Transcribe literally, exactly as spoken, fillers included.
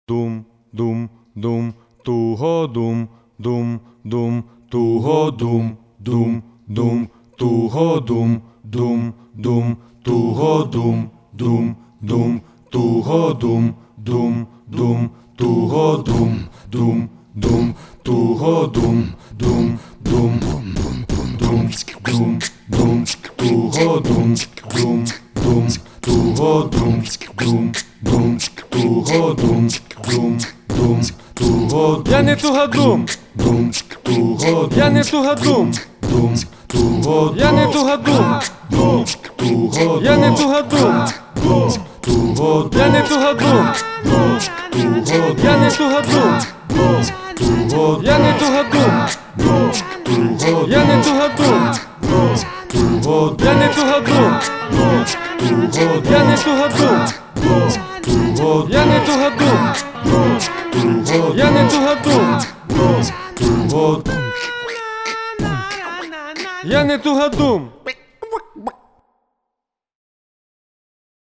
Дум, дум, дум, туго-дум, дум, дум, туго-дум, дум, дум, туго-дум, дум, дум, туго-дум, дум, дум, туго-дум, дум, дум, туго-дум, дум, дум, туго-дум, дум, дум, дум, дум, дум, туго-дум, дум, дум, туго-дум, дум, дум, туго-дум, дум, дум, туго-дум. Я не туго-дум, дум, туго-дум. Я не туго-дум, дум, туго-дум. Я не туго-дум, дум, туго-дум. Я не туго-дум, дум, туго-дум. Я не туго-дум, дум, туго-дум. Я не туго-дум, дум, туго-дум. Я не туго-дум, дум, туго-дум. Я не туго-дум, дум, туго-дум. Я не туго-дум, дум, туго-дум. Я не туго-дум, дум, туго-дум. Я не туго-дум, дум, туго-дум. Я не туго-дум, дум, туго-дум. Я не туго-дум.